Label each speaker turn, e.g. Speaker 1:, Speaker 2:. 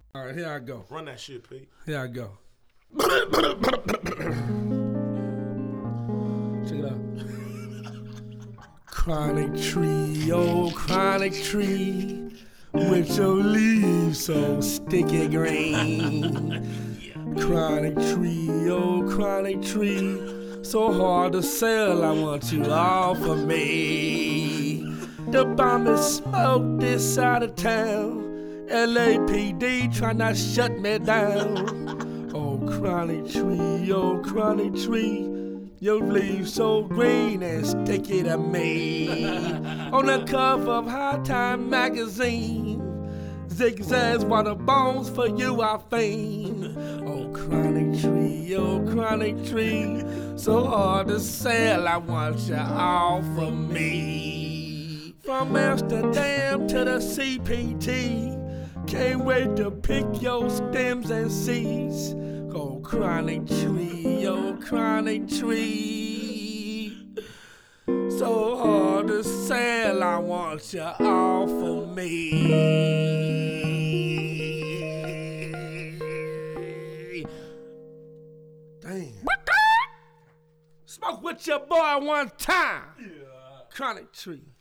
Speaker 1: All right, here I go.
Speaker 2: Run that shit, Pete.
Speaker 1: Here I go. Check it out. Chronic tree, oh chronic tree, with your leaves so sticky green. Chronic tree, oh chronic tree, so hard to sell, I want you all for me. The bomb is smoke this side of town. LAPD try not shut me down. Oh chronic tree, your leaves so green and sticky to me. On the cover of High Time magazine, zigzags while the bones for you I fiend. Oh chronic tree, so hard to sell, I want you all for me. From Amsterdam to the CPT, can't wait to pick your stems and seeds. Oh chronic tree, so hard to sell, I want you all for me. Damn. Smoke with your boy one time. Yeah. Chronic tree.